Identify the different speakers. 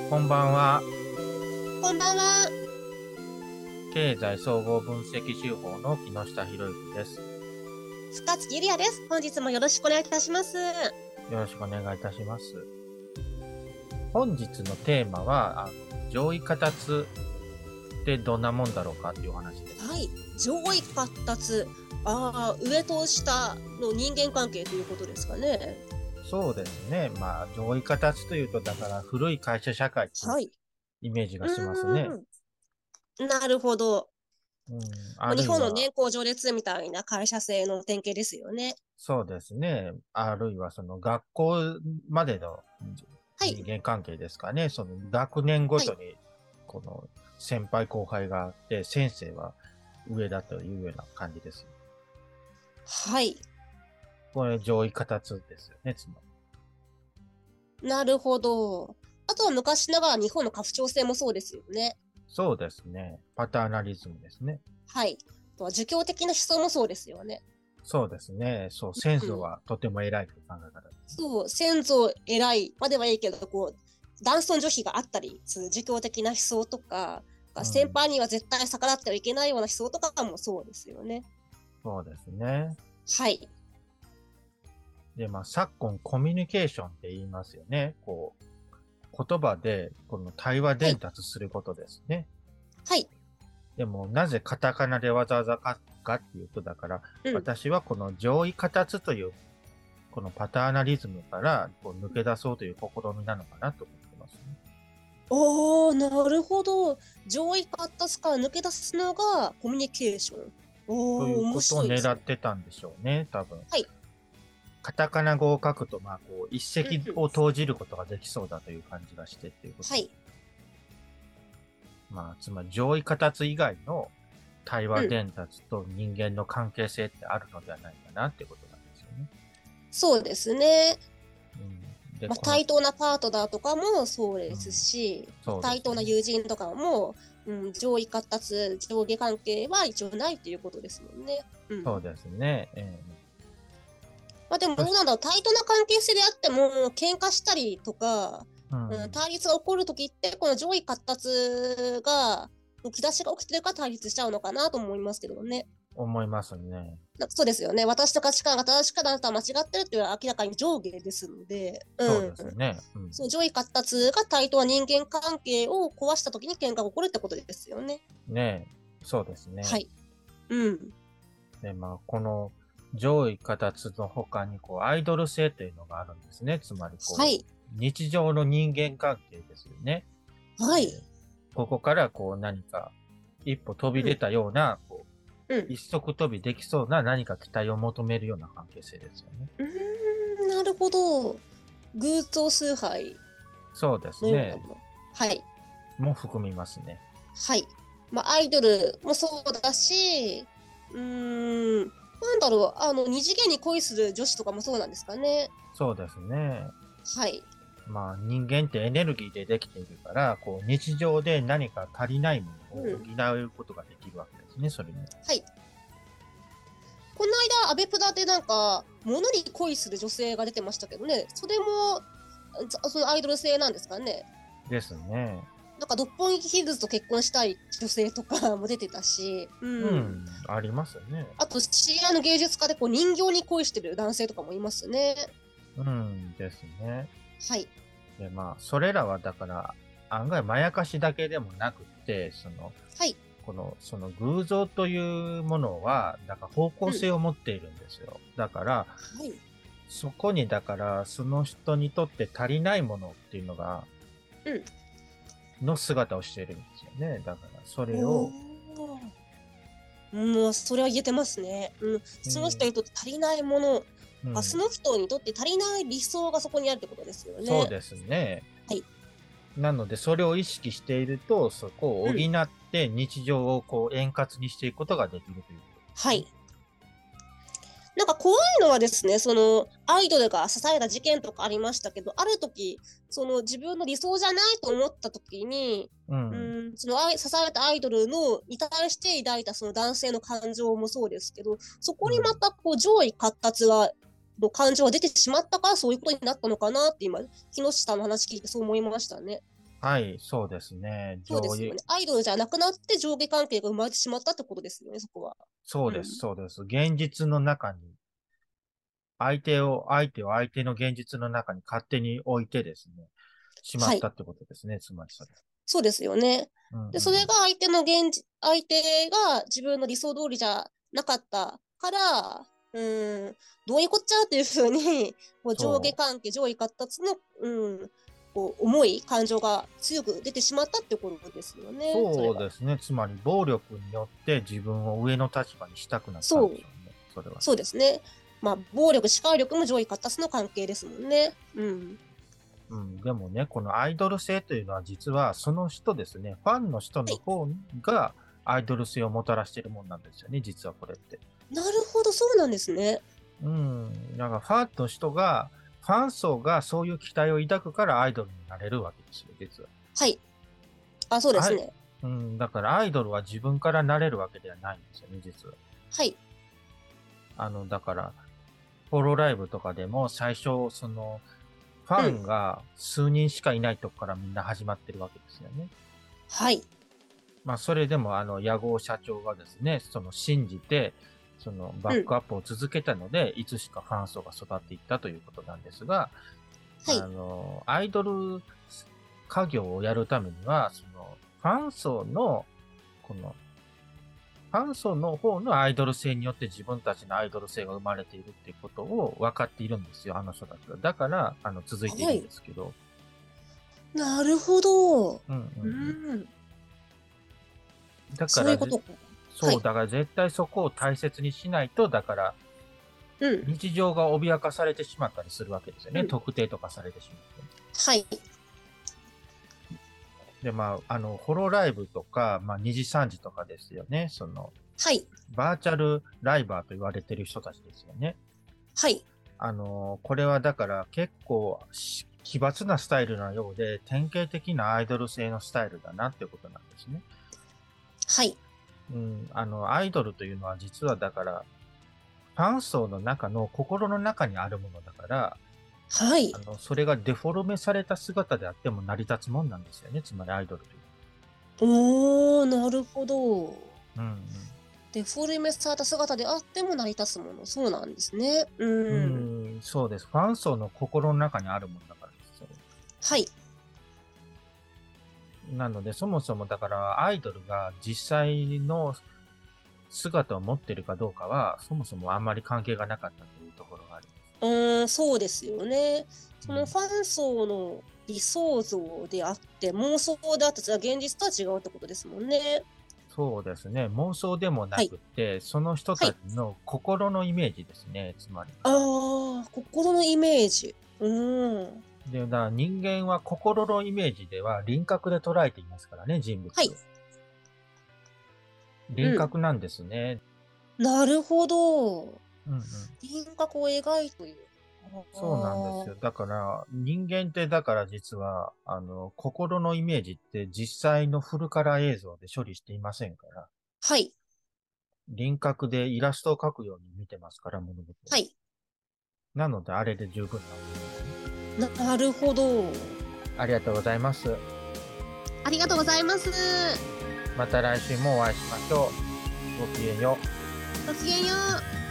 Speaker 1: こんばんは。
Speaker 2: こんばんは。
Speaker 1: 経済総合分析手法の木下博之です。
Speaker 2: 深津ゆりやです。本日もよろしくお願いいたします。
Speaker 1: よろしくお願いいたします。本日のテーマは、上位形ってどんなもんだろうかっていうお話です。
Speaker 2: はい。上位形。上と下の人間関係ということですかね。
Speaker 1: そうですね。上位形というと、だから古い会社社会っていう
Speaker 2: はい。
Speaker 1: イメージがしますね。
Speaker 2: うーん。なるほど。
Speaker 1: あ
Speaker 2: 日本の
Speaker 1: るいは、
Speaker 2: 年功序列みたいな会社制の典型ですよね。
Speaker 1: そうですね。あるいはその学校までの
Speaker 2: はい。
Speaker 1: 人間関係ですかね。その学年ご
Speaker 2: はい。
Speaker 1: とに、この先輩後輩があって、先生は上だというような感じです。
Speaker 2: はい。
Speaker 1: これ上位形ですよね、つまり。
Speaker 2: なるほど。あとは昔ながら日本の家父長制もそうですよね。
Speaker 1: そうですね。パターナリズムですね。
Speaker 2: はい。あとは儒教的な思想もそうですよね。
Speaker 1: そうですね。そう、先祖
Speaker 2: うん。
Speaker 1: はとても偉いという考え方ですね。
Speaker 2: そう、先祖偉いまではいいけど、男尊女卑があったり、そういう儒教的な思想とか、先
Speaker 1: うん、
Speaker 2: 輩には絶対逆らってはいけないような思想とかもそうですよね。
Speaker 1: そうですね。
Speaker 2: はい。
Speaker 1: で、昨今コミュニケーションって言いますよね。言葉で、この対話
Speaker 2: はい。
Speaker 1: 伝達することですね。
Speaker 2: はい。
Speaker 1: でも、なぜカタカナでわざわざ書くかっていうと、だから、
Speaker 2: うん。
Speaker 1: 私はこの上位形という、このパターナリズムから抜け出そうという試みなのかなと思ってますね。
Speaker 2: なるほど。上位形から抜け出すのがコミュニケーション。
Speaker 1: という
Speaker 2: 面
Speaker 1: ことを
Speaker 2: 白いですね。
Speaker 1: 狙ってたんでしょうね、多分。
Speaker 2: はい。
Speaker 1: カタカナ語を書くと、一石
Speaker 2: うんうん。
Speaker 1: を投じることができそうだという感じがしてっていうことで。
Speaker 2: はい。
Speaker 1: つまり上位形以外の対話
Speaker 2: うん。
Speaker 1: 伝達と人間の関係性ってあるのではないかなっていうことなんですよね。
Speaker 2: そうですね。
Speaker 1: で、
Speaker 2: 対等なパートナーとかもそう
Speaker 1: うん、
Speaker 2: ですし、対等な
Speaker 1: そうですね。
Speaker 2: 友人とかも、上位活達、上下関係は一応ないということですもんね。うん。
Speaker 1: そうですね。
Speaker 2: でも
Speaker 1: そし、
Speaker 2: どうなんだろう、対等な関係性であっても、喧嘩したりとか、
Speaker 1: うん、
Speaker 2: 対立が起こるときって、この上位活達が、兆しが起きてるから対立しちゃうのかなと思いますけどね。
Speaker 1: 思いますね。
Speaker 2: そうですよね。私の価値観が正しくあなたは間違ってるっていうのは明らかに上下ですので、
Speaker 1: そうですね。
Speaker 2: その上位活達が対等な人間関係を壊したときに喧嘩が起こるってことですよね。
Speaker 1: ねそうですね。
Speaker 2: はい。うん。
Speaker 1: で、この上位形の他に、アイドル性というのがあるんですね。つまり、
Speaker 2: はい。
Speaker 1: 日常の人間関係ですよね。
Speaker 2: はい。
Speaker 1: ここから、何か、一歩飛び
Speaker 2: うん。
Speaker 1: 出たような、
Speaker 2: うん。
Speaker 1: 一足飛びできそうな何か期待を求めるような関係性ですよね。
Speaker 2: なるほど。偶像崇拝
Speaker 1: そうです
Speaker 2: のような
Speaker 1: ね。
Speaker 2: もの。はい。
Speaker 1: も含みますね。
Speaker 2: はい。アイドルもそうだし、なんだろう、二次元に恋する女子とかもそうなんですかね。
Speaker 1: そうですね。
Speaker 2: はい。
Speaker 1: 人間ってエネルギーでできているから、日常で何か足りないものを
Speaker 2: うん。
Speaker 1: 補うことができるわけですね、それに。
Speaker 2: はい。この間、アベプラで物に恋する女性が出てましたけどね、それも、そのアイドル性なんですかね。
Speaker 1: ですね。
Speaker 2: 六本木ヒルズと結婚したい女性とかも出てたし、うん。
Speaker 1: うん、ありますね。
Speaker 2: あと、知り合いの芸術家で人形に恋してる男性とかもいますね。
Speaker 1: うん、ですね。
Speaker 2: はい。
Speaker 1: で、それらはだから、案外まやかしだけでもなくて、
Speaker 2: はい。
Speaker 1: その偶像というものは、だから方向
Speaker 2: うん。
Speaker 1: 性を持っているんですよ。だから、
Speaker 2: はい。
Speaker 1: そこにだから、その人にとって足りないものっていうのが、
Speaker 2: うん。
Speaker 1: の姿をしているんですよね。だから、それ
Speaker 2: お
Speaker 1: を、
Speaker 2: ー。もう、それは言えてますね。うん。その人
Speaker 1: うん、
Speaker 2: にとって足りないもの、そ
Speaker 1: うん、
Speaker 2: の人にとって足りない理想がそこにあるってことですよね。
Speaker 1: そうですね。
Speaker 2: はい。
Speaker 1: なので、それを意識していると、そこを補
Speaker 2: うん。
Speaker 1: って日常を円滑にしていくことができるということですね。
Speaker 2: はい。怖いのはですね、そのアイドルが支えた事件とかありましたけど、ある時、その自分の理想じゃないと思った時に、
Speaker 1: うん、
Speaker 2: その支えたアイドルのに対して抱いたその男性の感情もそうですけど、そこにま
Speaker 1: うん。
Speaker 2: た上位活達の感情が出てしまったからそういうことになったのかなって今、木下の話聞いてそう思いましたね。
Speaker 1: はい、そうですね。上位、
Speaker 2: そうですよね。アイドルじゃなくなって上下関係が生まれてしまったってことですよね、そこは。
Speaker 1: そうです、
Speaker 2: うん。
Speaker 1: そうです。現実の中に、相手を相手の現実の中に勝手に置いてですね、しま
Speaker 2: はい。
Speaker 1: ったってことですね、つまりそれ。
Speaker 2: そうですよね。
Speaker 1: うんう
Speaker 2: で、それ
Speaker 1: ん
Speaker 2: が相手が自分の理想通りじゃなかったから、どういうこっちゃっていうふうに、こう上下
Speaker 1: そう。
Speaker 2: 関係、上位活達の、こう重い感情が強く出てしまったってことですよね、それは。
Speaker 1: そうですね。つまり、暴力によって自分を上の立場にしたくなったん
Speaker 2: そう、
Speaker 1: でしょうね。それは。
Speaker 2: そうですね。まあ、暴力、視界力も上位活達の関係ですもんね。
Speaker 1: うん。でもね、このアイドル性というのは実はその人ですね。ファンの人
Speaker 2: はい。
Speaker 1: の方がアイドル性をもたらしているもんなんですよね。実はこれって。
Speaker 2: なるほど、そうなんですね。
Speaker 1: うん。なんかファンの人が、ファン層がそういう期待を抱くからアイドルになれるわけですよ、実は。
Speaker 2: はい。あ、そうです
Speaker 1: はい。
Speaker 2: ね。
Speaker 1: うん。だからアイドルは自分からなれるわけではないんですよね、実は。
Speaker 2: はい。
Speaker 1: だから、ホロライブとかでも最初、フ
Speaker 2: うん。
Speaker 1: ァンが数人しかいないとこからみんな始まってるわけですよね。
Speaker 2: はい。
Speaker 1: まあ、それでも、屋号社長がですね、信じて、バッ
Speaker 2: うん。
Speaker 1: クアップを続けたので、いつしかファン層が育っていったということなんですが、
Speaker 2: はい。
Speaker 1: アイドル家業をやるためには、ファン層の、この、ファン層の方のアイドル性によって自分たちのアイドル性が生まれているっていうことを分かっているんですよ、あの人たちは。だから、続いているん
Speaker 2: はい。
Speaker 1: ですけど。
Speaker 2: なるほど。
Speaker 1: うんうんうん。
Speaker 2: ん。
Speaker 1: だから、
Speaker 2: そういうことか。は
Speaker 1: そう、
Speaker 2: い。
Speaker 1: だから絶対そこを大切にしないと、だから、
Speaker 2: うん。
Speaker 1: 日常が脅かされてしまったりするわけですよね。
Speaker 2: うん。
Speaker 1: 特定とかされてしまって。
Speaker 2: はい。
Speaker 1: で、まあ、ホロライブとか、まあ、2時3時とかですよね。
Speaker 2: はい。
Speaker 1: バーチャルライバーと言われてる人たちですよね。
Speaker 2: はい。
Speaker 1: これはだから結構奇抜なスタイルなようで、典型的なアイドル性のスタイルだなってことなんですね。
Speaker 2: はい。
Speaker 1: うん、アイドルというのは実はだから、ファン層の中の心の中にあるものだから、
Speaker 2: はい。
Speaker 1: それがデフォルメされた姿であっても成り立つもんなんですよね。つまりアイドルという
Speaker 2: おー、なるほど。
Speaker 1: のは。
Speaker 2: デフォルメされた姿であっても成り立つもの。そうなんですね。
Speaker 1: そうです。ファン層の心の中にあるものだからです。それ
Speaker 2: はい。
Speaker 1: なので、そもそもだからアイドルが実際の姿を持っているかどうかは、そもそもあんまり関係がなかったというところがあります。
Speaker 2: そうですよね。
Speaker 1: うん、
Speaker 2: そのファン層の理想像であって、妄想であって、それは現実とは違うってことですもんね。
Speaker 1: そうですね。妄想でもな
Speaker 2: はい。
Speaker 1: くて、その人たち
Speaker 2: はい。
Speaker 1: の心のイメージですね。つまり。
Speaker 2: ああ、心のイメージ。
Speaker 1: で、だから人間は心のイメージでは輪郭で捉えていますからね、人物
Speaker 2: はい。
Speaker 1: を。
Speaker 2: うん。
Speaker 1: 輪郭なんですね。
Speaker 2: なるほど。
Speaker 1: うんうん。
Speaker 2: 輪郭を描いている。
Speaker 1: そうなんです
Speaker 2: ああ、
Speaker 1: よ。だから、人間ってだから実は、心のイメージって実際のフルカラー映像で処理していませんから、
Speaker 2: はい。
Speaker 1: 輪郭でイラストを描くように見てますから、物事を。
Speaker 2: はい。
Speaker 1: なので、あれで十分なんですね。
Speaker 2: なるほど。
Speaker 1: ありがとうございます。
Speaker 2: ありがとうございます。
Speaker 1: また来週もお会いしましょう。ごきげんよう。
Speaker 2: ごきげんよう。